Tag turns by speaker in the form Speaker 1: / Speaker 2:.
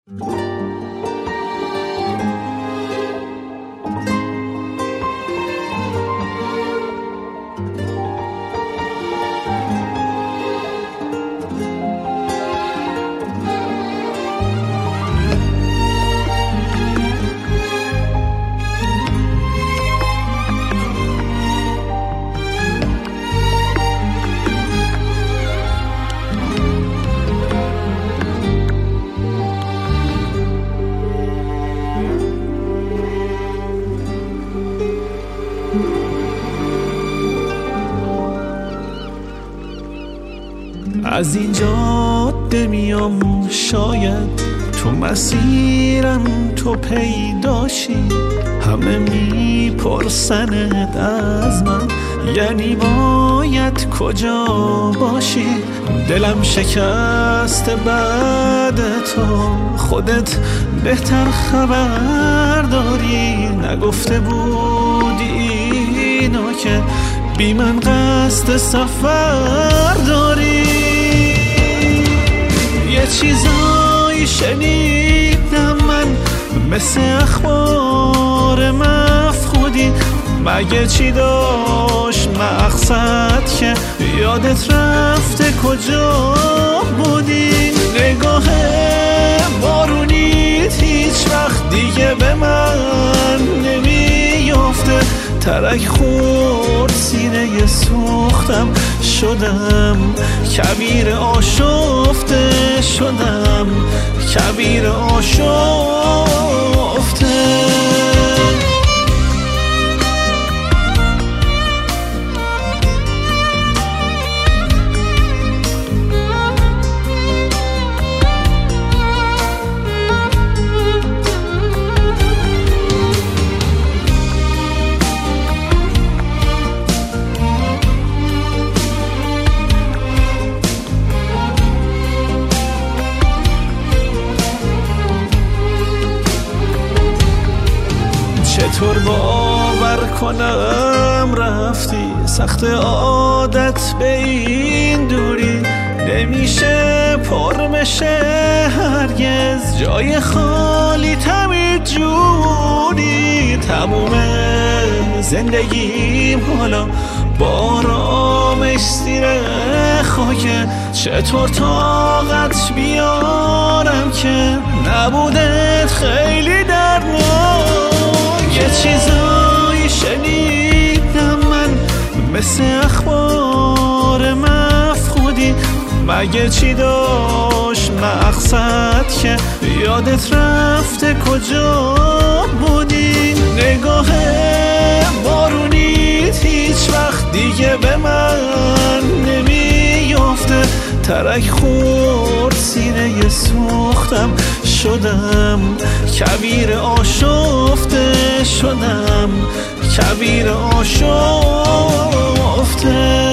Speaker 1: از این جاده میام شاید تو مسیرم تو پیداشی، همه میپرسند از من یعنی باید کجا باشی. دلم شکسته بعد تو، خودت بهتر خبر داری. نگفته بودی اینو که بی من قصد سفر داری. یه چیزایی شنیدم من مثل اخبار مفقودی، مگه چی داشت مقصد که یادت رفته کجا بودی؟ نگاه بارونیت هیچ وقت دیگه به من نمیافته، ترک خورد سینه سوختم، شدم کبیر آشفته، شدم کبیر آشفته. چطور باور کنم رفتی، سخت عادت به این دوری. نمیشه پر بشه هرگز جای خالی تمید جوری. تموم زندگیم حالا بارامش زیر خاکه، چطور طاقت بیارم که نبودت خیلی دردناک. یه چیزایی شنیدم من مثل اخبار مفقودی، مگه چی داشت مقصد که یادت رفته کجا بودی؟ نگاه بارونیت هیچ وقت دیگه به من نمیافته، ترک خورد سینه سوختم، شدم کبیر آشفته، شدم کبیر آشفته.